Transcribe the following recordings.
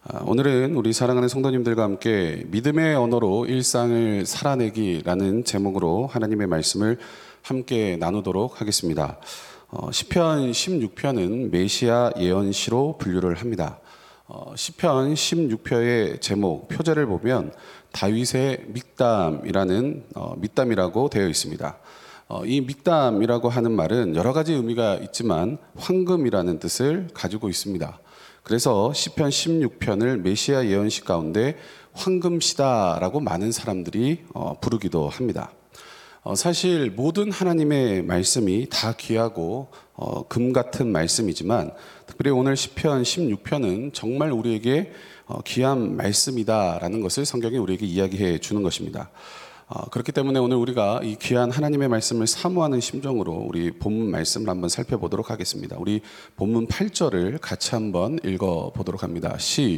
오늘은 우리 사랑하는 성도님들과 함께 믿음의 언어로 일상을 살아내기라는 제목으로 하나님의 말씀을 함께 나누도록 하겠습니다. 시편 16편은 메시아 예언시로 분류를 합니다. 시편 16편의 제목, 표제를 보면 다윗의 믹담이라는 믹담이라고 되어 있습니다. 이 믹담이라고 하는 말은 여러 가지 의미가 있지만 황금이라는 뜻을 가지고 있습니다. 그래서 시편 16편을 메시아 예언시 가운데 황금시다라고 많은 사람들이 부르기도 합니다. 사실 모든 하나님의 말씀이 다 귀하고 금 같은 말씀이지만 특별히 오늘 시편 16편은 정말 우리에게 귀한 말씀이다라는 것을 성경이 우리에게 이야기해 주는 것입니다. 그렇기 때문에 오늘 우리가 이 귀한 하나님의 말씀을 사모하는 심정으로 우리 본문 말씀을 한번 살펴보도록 하겠습니다. 우리 본문 8절을 같이 한번 읽어보도록 합니다.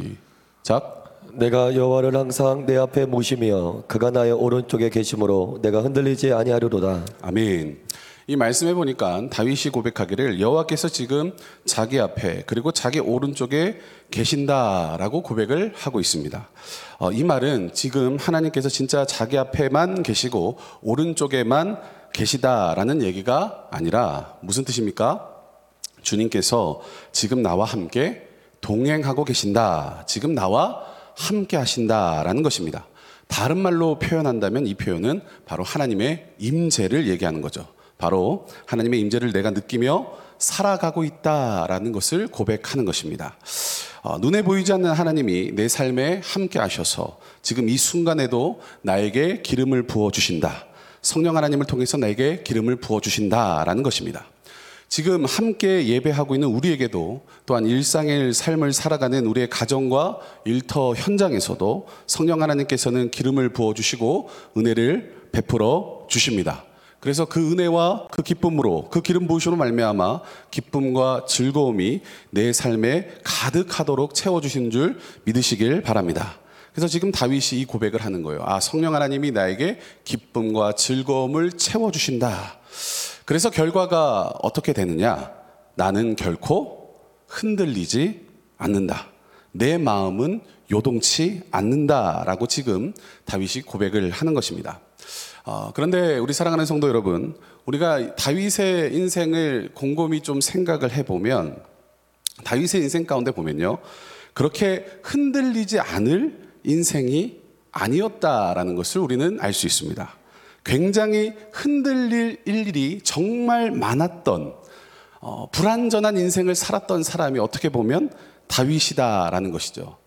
시작. 내가 여호와를 항상 내 앞에 모시며 그가 나의 오른쪽에 계심으로 내가 흔들리지 아니하리로다. 아멘. 이 말씀해 보니까 다윗이 고백하기를 여호와께서 지금 자기 앞에 그리고 자기 오른쪽에 계신다라고 고백을 하고 있습니다. 이 말은 지금 하나님께서 진짜 자기 앞에만 계시고 오른쪽에만 계시다라는 얘기가 아니라 무슨 뜻입니까? 주님께서 지금 나와 함께 동행하고 계신다. 지금 나와 함께 하신다라는 것입니다. 다른 말로 표현한다면 이 표현은 바로 하나님의 임재를 얘기하는 거죠. 바로 하나님의 임재를 내가 느끼며 살아가고 있다라는 것을 고백하는 것입니다. 눈에 보이지 않는 하나님이 내 삶에 함께 하셔서 지금 이 순간에도 나에게 기름을 부어주신다. 성령 하나님을 통해서 나에게 기름을 부어주신다라는 것입니다. 지금 함께 예배하고 있는 우리에게도 또한 일상의 삶을 살아가는 우리의 가정과 일터 현장에서도 성령 하나님께서는 기름을 부어주시고 은혜를 베풀어 주십니다. 그래서 그 은혜와 그 기쁨으로 그 기름 부으심으로 말미암아 기쁨과 즐거움이 내 삶에 가득하도록 채워주시는 줄 믿으시길 바랍니다. 그래서 지금 다윗이 이 고백을 하는 거예요. 성령 하나님이 나에게 기쁨과 즐거움을 채워주신다. 그래서 결과가 어떻게 되느냐? 나는 결코 흔들리지 않는다. 내 마음은 요동치 않는다라고 지금 다윗이 고백을 하는 것입니다. 그런데 우리 사랑하는 성도 여러분, 우리가 다윗의 인생을 곰곰이 좀 생각을 해보면 다윗의 인생 가운데 보면요, 그렇게 흔들리지 않을 인생이 아니었다라는 것을 우리는 알 수 있습니다. 굉장히 흔들릴 일이 정말 많았던 불완전한 인생을 살았던 사람이 어떻게 보면 다윗이다라는 것이죠.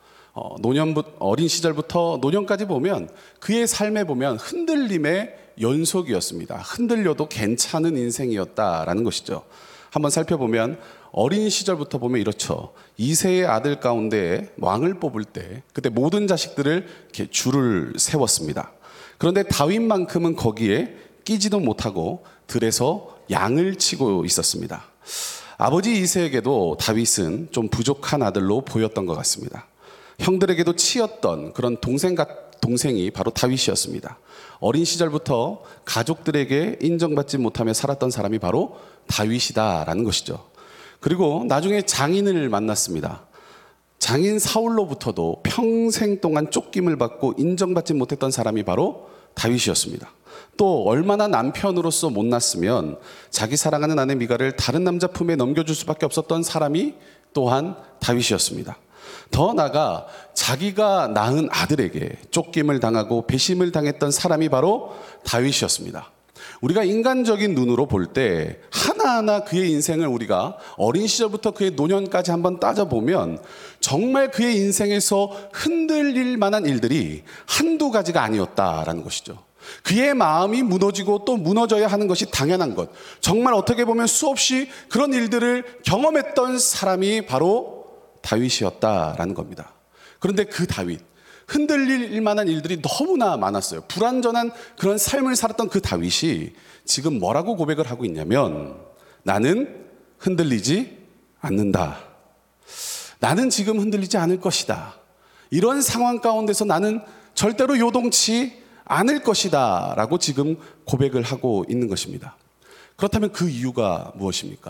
어린 시절부터 노년까지 보면 그의 삶에 보면 흔들림의 연속이었습니다. 흔들려도 괜찮은 인생이었다라는 것이죠. 한번 살펴보면 어린 시절부터 보면 이렇죠. 이새의 아들 가운데 왕을 뽑을 때 그때 모든 자식들을 이렇게 줄을 세웠습니다. 그런데 다윗만큼은 거기에 끼지도 못하고 들에서 양을 치고 있었습니다. 아버지 이새에게도 다윗은 좀 부족한 아들로 보였던 것 같습니다. 형들에게도 치였던 그런 동생이 바로 다윗이었습니다. 어린 시절부터 가족들에게 인정받지 못하며 살았던 사람이 바로 다윗이다라는 것이죠. 그리고 나중에 장인을 만났습니다. 장인 사울로부터도 평생 동안 쫓김을 받고 인정받지 못했던 사람이 바로 다윗이었습니다. 또 얼마나 남편으로서 못났으면 자기 사랑하는 아내 미갈을 다른 남자 품에 넘겨줄 수밖에 없었던 사람이 또한 다윗이었습니다. 더 나아가 자기가 낳은 아들에게 쫓김을 당하고 배심을 당했던 사람이 바로 다윗이었습니다. 우리가 인간적인 눈으로 볼 때 하나하나 그의 인생을 우리가 어린 시절부터 그의 노년까지 한번 따져보면 정말 그의 인생에서 흔들릴 만한 일들이 한두 가지가 아니었다라는 것이죠. 그의 마음이 무너지고 또 무너져야 하는 것이 당연한 것. 정말 어떻게 보면 수없이 그런 일들을 경험했던 사람이 바로 다윗이었다라는 겁니다. 그런데 그 다윗, 흔들릴 만한 일들이 너무나 많았어요. 불완전한 그런 삶을 살았던 그 다윗이 지금 뭐라고 고백을 하고 있냐면 나는 흔들리지 않는다. 나는 지금 흔들리지 않을 것이다. 이런 상황 가운데서 나는 절대로 요동치 않을 것이다 라고 지금 고백을 하고 있는 것입니다. 그렇다면 그 이유가 무엇입니까?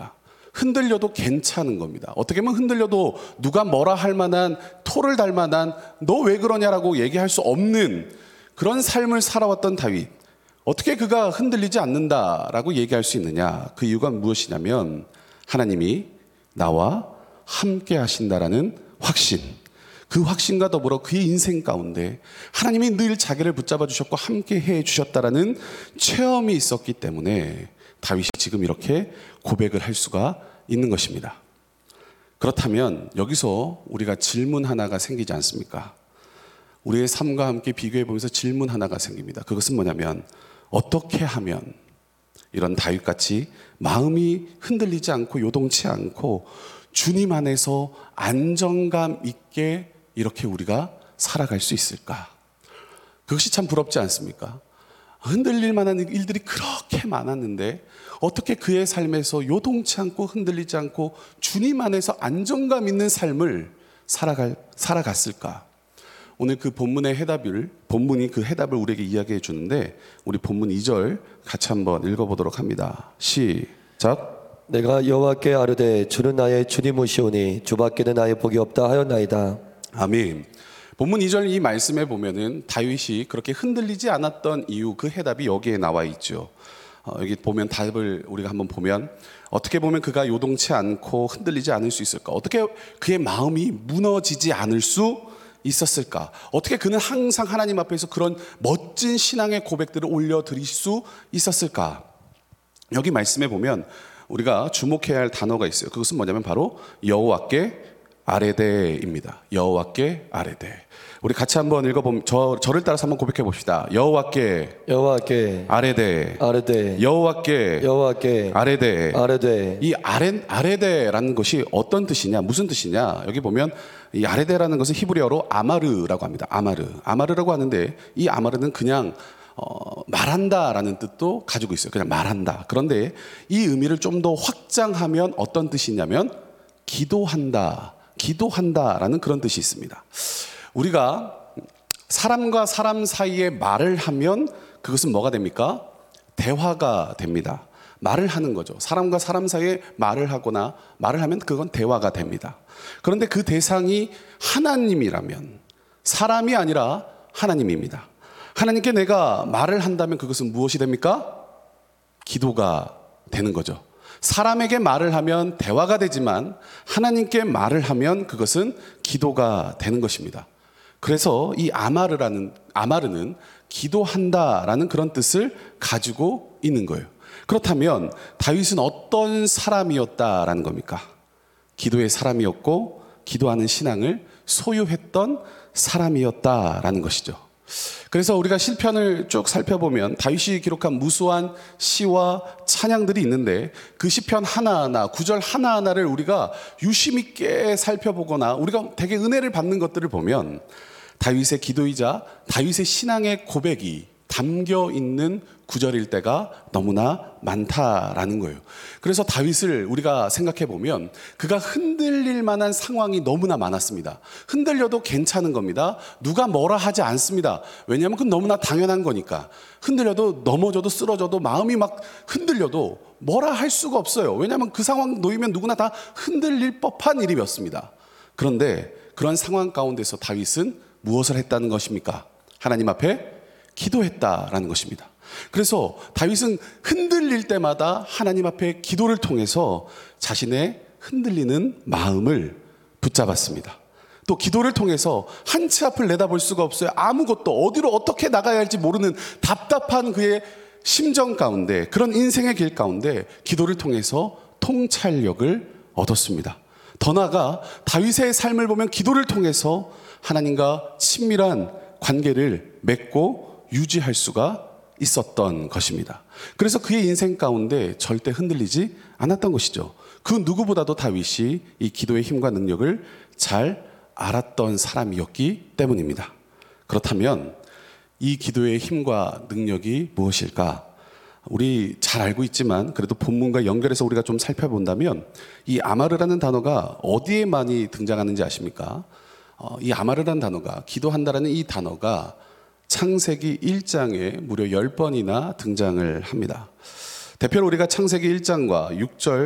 흔들려도 괜찮은 겁니다. 어떻게 보면 흔들려도 누가 뭐라 할 만한, 토를 달 만한, 너 왜 그러냐라고 얘기할 수 없는 그런 삶을 살아왔던 다윗. 어떻게 그가 흔들리지 않는다라고 얘기할 수 있느냐? 그 이유가 무엇이냐면 하나님이 나와 함께 하신다라는 확신. 그 확신과 더불어 그의 인생 가운데 하나님이 늘 자기를 붙잡아 주셨고 함께 해 주셨다라는 체험이 있었기 때문에 다윗이 지금 이렇게 고백을 할 수가 있는 것입니다. 그렇다면 여기서 우리가 질문 하나가 생기지 않습니까? 우리의 삶과 함께 비교해 보면서 질문 하나가 생깁니다. 그것은 뭐냐면 어떻게 하면 이런 다윗같이 마음이 흔들리지 않고 요동치 않고 주님 안에서 안정감 있게 이렇게 우리가 살아갈 수 있을까? 그것이 참 부럽지 않습니까? 흔들릴 만한 일들이 그렇게 많았는데 어떻게 그의 삶에서 요동치 않고 흔들리지 않고 주님 안에서 안정감 있는 삶을 살아갔을까? 오늘 그 본문이 그 해답을 우리에게 이야기해 주는데 우리 본문 2절 같이 한번 읽어보도록 합니다. 시작. 내가 여호와께 아뢰되 주는 나의 주님이시오니 주밖에는 나의 복이 없다 하였나이다. 아멘. 본문 2절 이 말씀에 보면은 다윗이 그렇게 흔들리지 않았던 이유, 그 해답이 여기에 나와 있죠. 여기 보면 답을 우리가 한번 보면 어떻게 보면 그가 요동치 않고 흔들리지 않을 수 있을까? 어떻게 그의 마음이 무너지지 않을 수 있었을까? 어떻게 그는 항상 하나님 앞에서 그런 멋진 신앙의 고백들을 올려드릴 수 있었을까? 여기 말씀에 보면 우리가 주목해야 할 단어가 있어요. 그것은 뭐냐면 바로 여호와께 아뢰되입니다. 여호와께 아뢰되. 우리 같이 한번 읽어보면 저를 따라서 한번 고백해 봅시다. 여호와께 아뢰되. 여호와께 아뢰되. 이 아뢰되라는 것이 어떤 뜻이냐, 무슨 뜻이냐? 여기 보면 이 아뢰되라는 것은 히브리어로 아마르라고 합니다. 아마르라고 하는데 이 아마르는 그냥 말한다라는 뜻도 가지고 있어요. 그냥 말한다. 그런데 이 의미를 좀 더 확장하면 어떤 뜻이냐면 기도한다라는 그런 뜻이 있습니다. 우리가 사람과 사람 사이에 말을 하면 그것은 뭐가 됩니까? 대화가 됩니다. 말을 하는 거죠. 사람과 사람 사이에 말을 하거나 말을 하면 그건 대화가 됩니다. 그런데 그 대상이 하나님이라면 사람이 아니라 하나님입니다. 하나님께 내가 말을 한다면 그것은 무엇이 됩니까? 기도가 되는 거죠. 사람에게 말을 하면 대화가 되지만 하나님께 말을 하면 그것은 기도가 되는 것입니다. 그래서 이 아마르는 기도한다라는 그런 뜻을 가지고 있는 거예요. 그렇다면 다윗은 어떤 사람이었다라는 겁니까? 기도의 사람이었고 기도하는 신앙을 소유했던 사람이었다라는 것이죠. 그래서 우리가 시편을 쭉 살펴보면 다윗이 기록한 무수한 시와 찬양들이 있는데 그 시편 하나하나, 구절 하나하나를 우리가 유심 있게 살펴보거나 우리가 되게 은혜를 받는 것들을 보면 다윗의 기도이자 다윗의 신앙의 고백이 담겨 있는 구절일 때가 너무나 많다라는 거예요. 그래서 다윗을 우리가 생각해 보면 그가 흔들릴 만한 상황이 너무나 많았습니다. 흔들려도 괜찮은 겁니다. 누가 뭐라 하지 않습니다. 왜냐하면 그건 너무나 당연한 거니까. 흔들려도 넘어져도 쓰러져도 마음이 막 흔들려도 뭐라 할 수가 없어요. 왜냐하면 그 상황 놓이면 누구나 다 흔들릴 법한 일이었습니다. 그런데 그런 상황 가운데서 다윗은 무엇을 했다는 것입니까? 하나님 앞에 기도했다라는 것입니다. 그래서 다윗은 흔들릴 때마다 하나님 앞에 기도를 통해서 자신의 흔들리는 마음을 붙잡았습니다. 또 기도를 통해서 한 치 앞을 내다볼 수가 없어요. 아무것도 어디로 어떻게 나가야 할지 모르는 답답한 그의 심정 가운데, 그런 인생의 길 가운데 기도를 통해서 통찰력을 얻었습니다. 더 나아가 다윗의 삶을 보면 기도를 통해서 하나님과 친밀한 관계를 맺고 유지할 수가 있었던 것입니다. 그래서 그의 인생 가운데 절대 흔들리지 않았던 것이죠. 그 누구보다도 다윗이 이 기도의 힘과 능력을 잘 알았던 사람이었기 때문입니다. 그렇다면 이 기도의 힘과 능력이 무엇일까? 우리 잘 알고 있지만 그래도 본문과 연결해서 우리가 좀 살펴본다면 이 아마르라는 단어가 어디에 많이 등장하는지 아십니까? 이 아마르라는 단어가, 기도한다라는 이 단어가 창세기 1장에 무려 10번이나 등장을 합니다. 대표로 우리가 창세기 1장과 6절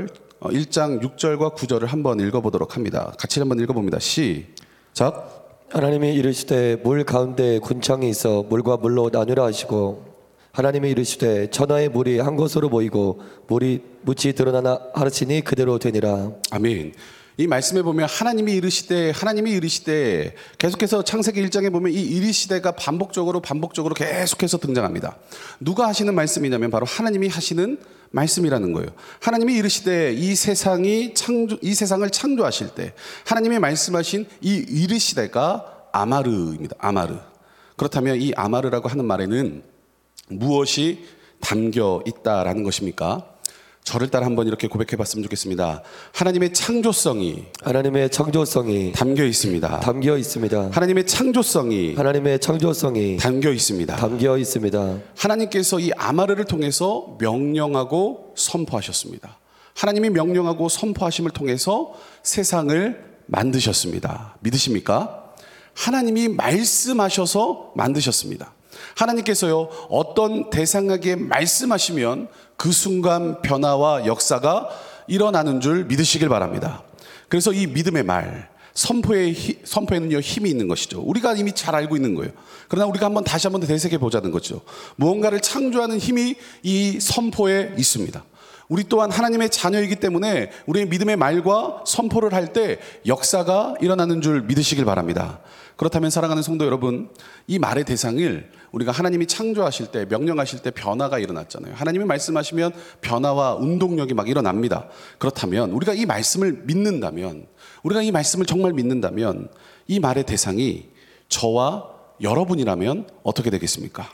1장 6절과 9절을 한번 읽어보도록 합니다. 같이 한번 읽어봅니다. 시작. 하나님이 이르시되 물 가운데 군창이 있어 물과 물로 나누라 하시고 하나님이 이르시되 천하의 물이 한 곳으로 모이고 물이 묻이 드러나나 하시니 그대로 되니라. 아멘. 이 말씀에 보면 하나님이 이르시되 계속해서 창세기 1장에 보면 이 이르시되가 반복적으로 계속해서 등장합니다. 누가 하시는 말씀이냐면 바로 하나님이 하시는 말씀이라는 거예요. 하나님이 이르시되 이 세상을 창조하실 때 하나님이 말씀하신 이 이르시되가 아마르입니다. 아마르. 그렇다면 이 아마르라고 하는 말에는 무엇이 담겨 있다라는 것입니까? 저를 따라 한번 이렇게 고백해 봤으면 좋겠습니다. 하나님의 창조성이 담겨 있습니다. 하나님의 창조성이 담겨 있습니다. 하나님께서 이 아마르를 통해서 명령하고 선포하셨습니다. 하나님이 명령하고 선포하심을 통해서 세상을 만드셨습니다. 믿으십니까? 하나님이 말씀하셔서 만드셨습니다. 하나님께서요, 어떤 대상에게 말씀하시면 그 순간 변화와 역사가 일어나는 줄 믿으시길 바랍니다. 그래서 이 믿음의 말, 선포에는요, 힘이 있는 것이죠. 우리가 이미 잘 알고 있는 거예요. 그러나 우리가 다시 한번 되새겨 보자는 거죠. 무언가를 창조하는 힘이 이 선포에 있습니다. 우리 또한 하나님의 자녀이기 때문에 우리의 믿음의 말과 선포를 할 때 역사가 일어나는 줄 믿으시길 바랍니다. 그렇다면 사랑하는 성도 여러분, 이 말의 대상을 우리가 하나님이 창조하실 때, 명령하실 때 변화가 일어났잖아요. 하나님이 말씀하시면 변화와 운동력이 막 일어납니다. 그렇다면 우리가 이 말씀을 믿는다면, 우리가 이 말씀을 정말 믿는다면 이 말의 대상이 저와 여러분이라면 어떻게 되겠습니까?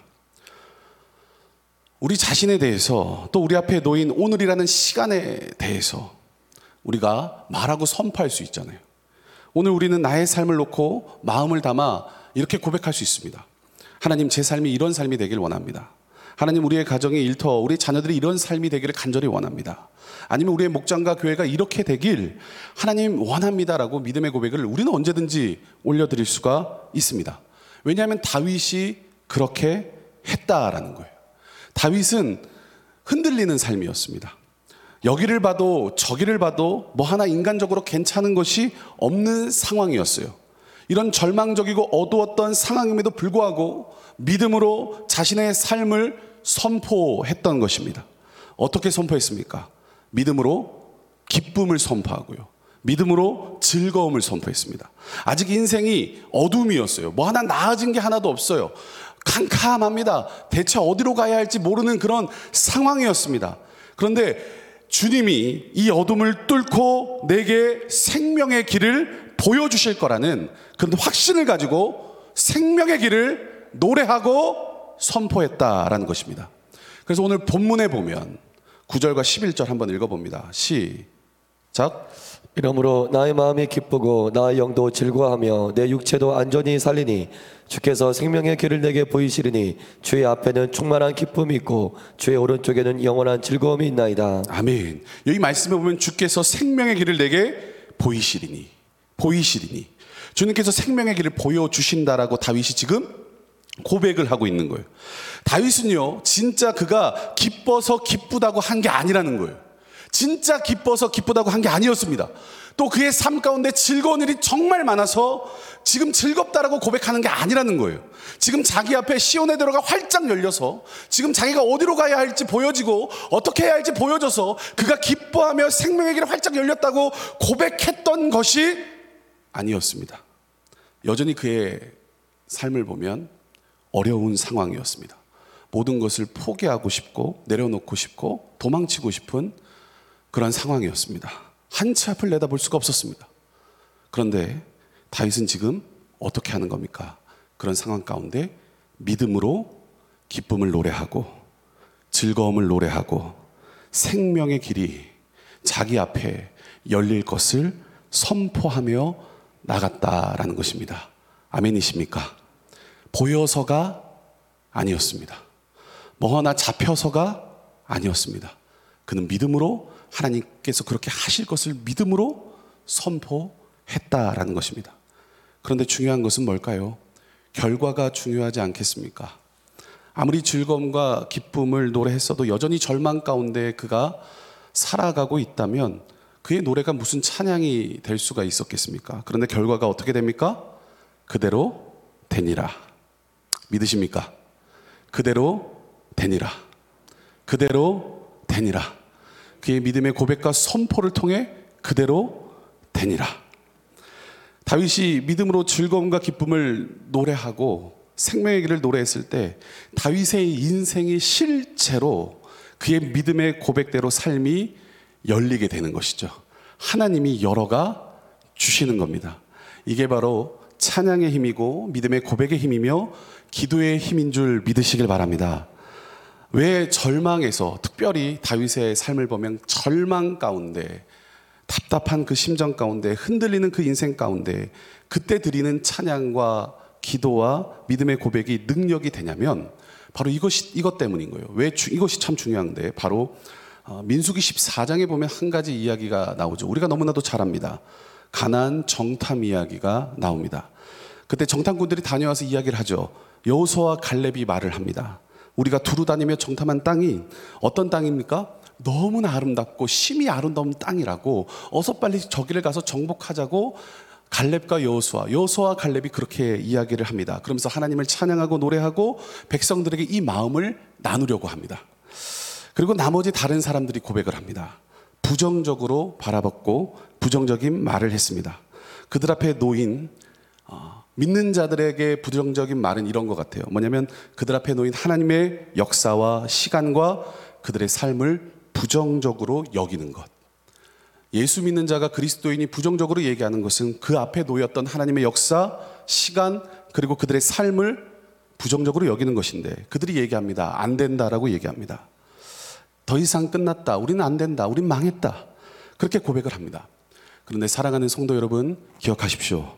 우리 자신에 대해서, 또 우리 앞에 놓인 오늘이라는 시간에 대해서 우리가 말하고 선포할 수 있잖아요. 오늘 우리는 나의 삶을 놓고 마음을 담아 이렇게 고백할 수 있습니다. 하나님, 제 삶이 이런 삶이 되길 원합니다. 하나님, 우리의 가정의 일터, 우리 자녀들이 이런 삶이 되기를 간절히 원합니다. 아니면 우리의 목장과 교회가 이렇게 되길 하나님 원합니다라고 믿음의 고백을 우리는 언제든지 올려드릴 수가 있습니다. 왜냐하면 다윗이 그렇게 했다라는 거예요. 다윗은 흔들리는 삶이었습니다. 여기를 봐도 저기를 봐도 뭐 하나 인간적으로 괜찮은 것이 없는 상황이었어요. 이런 절망적이고 어두웠던 상황임에도 불구하고 믿음으로 자신의 삶을 선포했던 것입니다. 어떻게 선포했습니까? 믿음으로 기쁨을 선포하고요, 믿음으로 즐거움을 선포했습니다. 아직 인생이 어둠이었어요. 뭐 하나 나아진 게 하나도 없어요. 캄캄합니다. 대체 어디로 가야 할지 모르는 그런 상황이었습니다. 그런데 주님이 이 어둠을 뚫고 내게 생명의 길을 보여주실 거라는 그런 확신을 가지고 생명의 길을 노래하고 선포했다라는 것입니다. 그래서 오늘 본문에 보면 9절과 11절 한번 읽어봅니다. 시작. 이러므로 나의 마음이 기쁘고 나의 영도 즐거워하며 내 육체도 안전히 살리니 주께서 생명의 길을 내게 보이시리니 주의 앞에는 충만한 기쁨이 있고 주의 오른쪽에는 영원한 즐거움이 있나이다. 아멘. 여기 말씀에 보면 주께서 생명의 길을 내게 보이시리니 주님께서 생명의 길을 보여주신다라고 다윗이 지금 고백을 하고 있는 거예요. 다윗은요, 진짜 그가 기뻐서 기쁘다고 한 게 아니라는 거예요. 진짜 기뻐서 기쁘다고 한 게 아니었습니다. 또 그의 삶 가운데 즐거운 일이 정말 많아서 지금 즐겁다라고 고백하는 게 아니라는 거예요. 지금 자기 앞에 시온의 대로가 활짝 열려서 지금 자기가 어디로 가야 할지 보여지고 어떻게 해야 할지 보여져서 그가 기뻐하며 생명의 길이 활짝 열렸다고 고백했던 것이 아니었습니다. 여전히 그의 삶을 보면 어려운 상황이었습니다. 모든 것을 포기하고 싶고 내려놓고 싶고 도망치고 싶은 그런 상황이었습니다. 한 치 앞을 내다볼 수가 없었습니다. 그런데 다윗은 지금 어떻게 하는 겁니까? 그런 상황 가운데 믿음으로 기쁨을 노래하고 즐거움을 노래하고 생명의 길이 자기 앞에 열릴 것을 선포하며 나갔다라는 것입니다. 아멘이십니까? 보여서가 아니었습니다. 뭐 하나 잡혀서가 아니었습니다. 그는 믿음으로 하나님께서 그렇게 하실 것을 믿음으로 선포했다라는 것입니다. 그런데 중요한 것은 뭘까요? 결과가 중요하지 않겠습니까? 아무리 즐거움과 기쁨을 노래했어도 여전히 절망 가운데 그가 살아가고 있다면 그의 노래가 무슨 찬양이 될 수가 있었겠습니까? 그런데 결과가 어떻게 됩니까? 그대로 되니라. 믿으십니까? 그대로 되니라. 그대로 되니라. 그의 믿음의 고백과 선포를 통해 그대로 되니라. 다윗이 믿음으로 즐거움과 기쁨을 노래하고 생명의 길을 노래했을 때 다윗의 인생이 실제로 그의 믿음의 고백대로 삶이 열리게 되는 것이죠. 하나님이 열어가 주시는 겁니다. 이게 바로 찬양의 힘이고 믿음의 고백의 힘이며 기도의 힘인 줄 믿으시길 바랍니다. 왜 절망에서, 특별히 다윗의 삶을 보면 절망 가운데, 답답한 그 심정 가운데, 흔들리는 그 인생 가운데 그때 드리는 찬양과 기도와 믿음의 고백이 능력이 되냐면 바로 이것 때문인 거예요. 왜 이것이 참 중요한데, 바로 민수기 14장에 보면 한 가지 이야기가 나오죠. 우리가 너무나도 잘 압니다. 가나안 정탐 이야기가 나옵니다. 그때 정탐꾼들이 다녀와서 이야기를 하죠. 여호수아와 갈렙이 말을 합니다. 우리가 두루 다니며 정탐한 땅이 어떤 땅입니까? 너무나 아름답고 심히 아름다운 땅이라고, 어서 빨리 저기를 가서 정복하자고 갈렙과 여호수아 갈렙이 그렇게 이야기를 합니다. 그러면서 하나님을 찬양하고 노래하고 백성들에게 이 마음을 나누려고 합니다. 그리고 나머지 다른 사람들이 고백을 합니다. 부정적으로 바라봤고 부정적인 말을 했습니다. 그들 앞에 놓인 믿는 자들에게 부정적인 말은 이런 것 같아요. 뭐냐면 그들 앞에 놓인 하나님의 역사와 시간과 그들의 삶을 부정적으로 여기는 것. 예수 믿는 자가 그리스도인이 부정적으로 얘기하는 것은 그 앞에 놓였던 하나님의 역사, 시간, 그리고 그들의 삶을 부정적으로 여기는 것인데, 그들이 얘기합니다. 안 된다라고 얘기합니다. 더 이상 끝났다. 우리는 안 된다. 우린 망했다. 그렇게 고백을 합니다. 그런데 사랑하는 성도 여러분, 기억하십시오.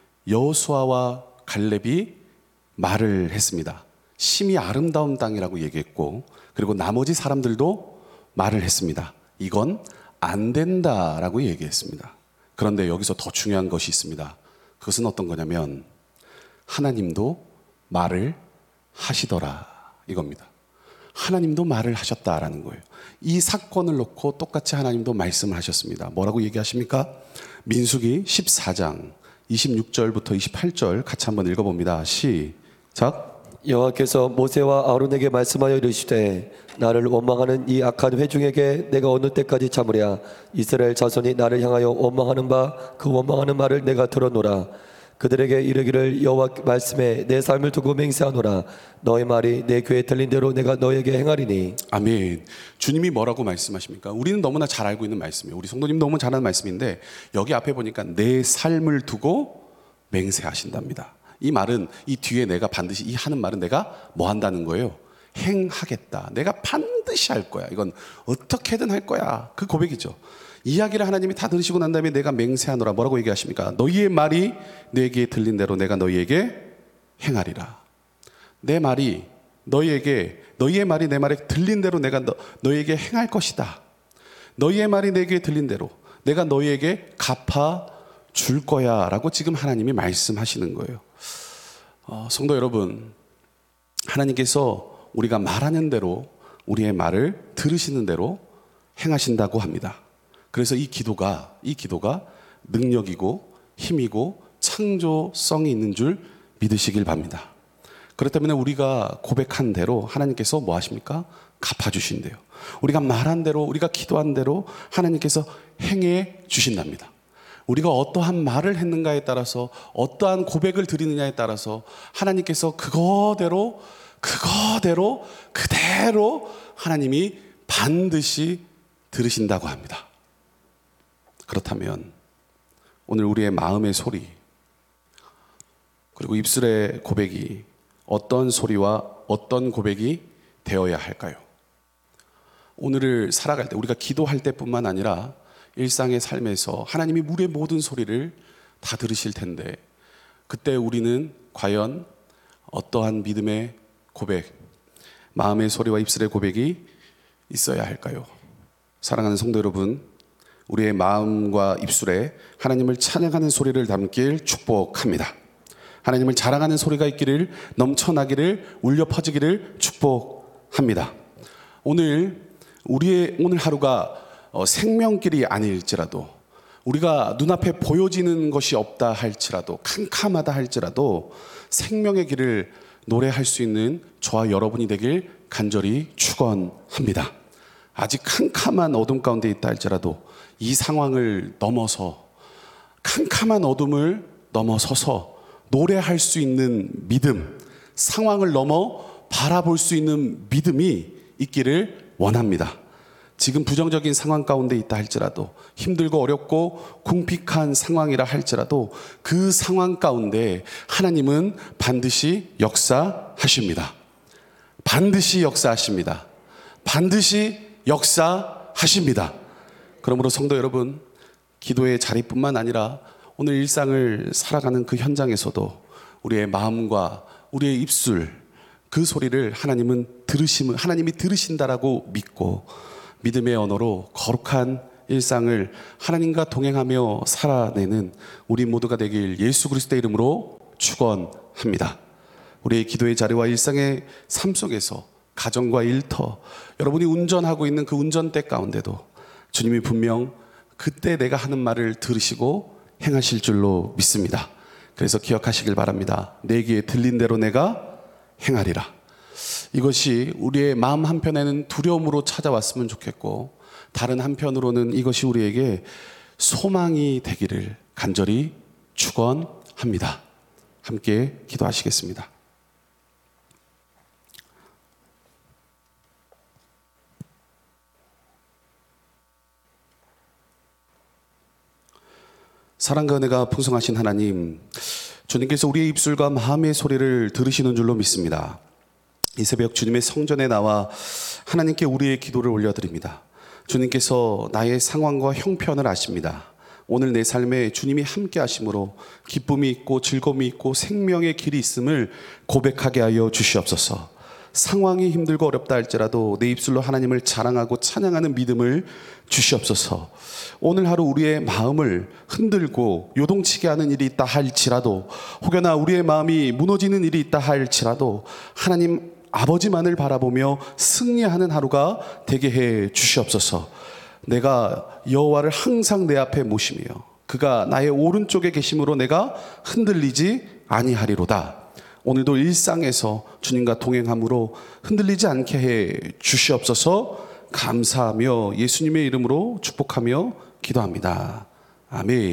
여호수아와 갈렙이 말을 했습니다. 심히 아름다운 땅이라고 얘기했고, 그리고 나머지 사람들도 말을 했습니다. 이건 안 된다라고 얘기했습니다. 그런데 여기서 더 중요한 것이 있습니다. 그것은 어떤 거냐면 하나님도 말을 하시더라 이겁니다. 하나님도 말을 하셨다라는 거예요. 이 사건을 놓고 똑같이 하나님도 말씀을 하셨습니다. 뭐라고 얘기하십니까? 민수기 14장 26절부터 28절 같이 한번 읽어봅니다. 시작. 여호와께서 모세와 아론에게 말씀하여 이르시되 나를 원망하는 이 악한 회중에게 내가 어느 때까지 참으랴. 이스라엘 자손이 나를 향하여 원망하는 바 그 원망하는 말을 내가 들어노라. 그들에게 이르기를 여호와 말씀에 내 삶을 두고 맹세하노라. 너의 말이 내 귀에 들린 대로 내가 너에게 행하리니. 아멘. 주님이 뭐라고 말씀하십니까? 우리는 너무나 잘 알고 있는 말씀이에요. 우리 성도님 너무 잘 아는 말씀인데 여기 앞에 보니까 내 삶을 두고 맹세하신답니다. 이 말은 이 뒤에 내가 반드시 이 하는 말은 내가 뭐 한다는 거예요? 행하겠다. 내가 반드시 할 거야. 이건 어떻게든 할 거야. 그 고백이죠. 이야기를 하나님이 다 들으시고 난 다음에 내가 맹세하노라. 뭐라고 얘기하십니까? 너희의 말이 내게 들린 대로 내가 너희에게 행하리라. 내 말이 너희의 말이 내 말에 들린 대로 내가 너희에게 행할 것이다. 너희의 말이 내게 들린 대로 내가 너희에게 갚아 줄 거야 라고 지금 하나님이 말씀하시는 거예요. 성도 여러분, 하나님께서 우리가 말하는 대로 우리의 말을 들으시는 대로 행하신다고 합니다. 그래서 이 기도가 능력이고 힘이고 창조성이 있는 줄 믿으시길 바랍니다. 그렇기 때문에 우리가 고백한 대로 하나님께서 뭐 하십니까? 갚아주신대요. 우리가 말한 대로, 우리가 기도한 대로 하나님께서 행해 주신답니다. 우리가 어떠한 말을 했는가에 따라서, 어떠한 고백을 드리느냐에 따라서 하나님께서 그대로 하나님이 반드시 들으신다고 합니다. 그렇다면 오늘 우리의 마음의 소리, 그리고 입술의 고백이 어떤 소리와 어떤 고백이 되어야 할까요? 오늘을 살아갈 때, 우리가 기도할 때뿐만 아니라 일상의 삶에서 하나님이 우리의 모든 소리를 다 들으실 텐데, 그때 우리는 과연 어떠한 믿음의 고백, 마음의 소리와 입술의 고백이 있어야 할까요? 사랑하는 성도 여러분, 우리의 마음과 입술에 하나님을 찬양하는 소리를 담길 축복합니다. 하나님을 자랑하는 소리가 있기를, 넘쳐나기를, 울려 퍼지기를 축복합니다. 오늘 하루가 생명길이 아닐지라도, 우리가 눈앞에 보여지는 것이 없다 할지라도, 캄캄하다 할지라도 생명의 길을 노래할 수 있는 저와 여러분이 되길 간절히 축원합니다. 아직 캄캄한 어둠 가운데 있다 할지라도 이 상황을 넘어서, 캄캄한 어둠을 넘어서서 노래할 수 있는 믿음, 상황을 넘어 바라볼 수 있는 믿음이 있기를 원합니다. 지금 부정적인 상황 가운데 있다 할지라도, 힘들고 어렵고 궁핍한 상황이라 할지라도 그 상황 가운데 하나님은 반드시 역사하십니다. 반드시 역사하십니다. 반드시 역사하십니다. 그러므로 성도 여러분, 기도의 자리뿐만 아니라 오늘 일상을 살아가는 그 현장에서도 우리의 마음과 우리의 입술, 그 소리를 하나님이 들으신다라고 믿고 믿음의 언어로 거룩한 일상을 하나님과 동행하며 살아내는 우리 모두가 되길 예수 그리스도의 이름으로 축원합니다. 우리의 기도의 자리와 일상의 삶 속에서 가정과 일터, 여러분이 운전하고 있는 그 운전대 가운데도 주님이 분명 그때 내가 하는 말을 들으시고 행하실 줄로 믿습니다. 그래서 기억하시길 바랍니다. 내 귀에 들린 대로 내가 행하리라. 이것이 우리의 마음 한편에는 두려움으로 찾아왔으면 좋겠고, 다른 한편으로는 이것이 우리에게 소망이 되기를 간절히 축원합니다. 함께 기도하시겠습니다. 사랑과 은혜가 풍성하신 하나님, 주님께서 우리의 입술과 마음의 소리를 들으시는 줄로 믿습니다. 이 새벽 주님의 성전에 나와 하나님께 우리의 기도를 올려드립니다. 주님께서 나의 상황과 형편을 아십니다. 오늘 내 삶에 주님이 함께 하심으로 기쁨이 있고 즐거움이 있고 생명의 길이 있음을 고백하게 하여 주시옵소서. 상황이 힘들고 어렵다 할지라도 내 입술로 하나님을 자랑하고 찬양하는 믿음을 주시옵소서. 오늘 하루 우리의 마음을 흔들고 요동치게 하는 일이 있다 할지라도, 혹여나 우리의 마음이 무너지는 일이 있다 할지라도 하나님 아버지만을 바라보며 승리하는 하루가 되게 해 주시옵소서. 내가 여호와를 항상 내 앞에 모시며 그가 나의 오른쪽에 계심으로 내가 흔들리지 아니하리로다. 오늘도 일상에서 주님과 동행함으로 흔들리지 않게 해 주시옵소서. 감사하며 예수님의 이름으로 축복하며 기도합니다. 아멘.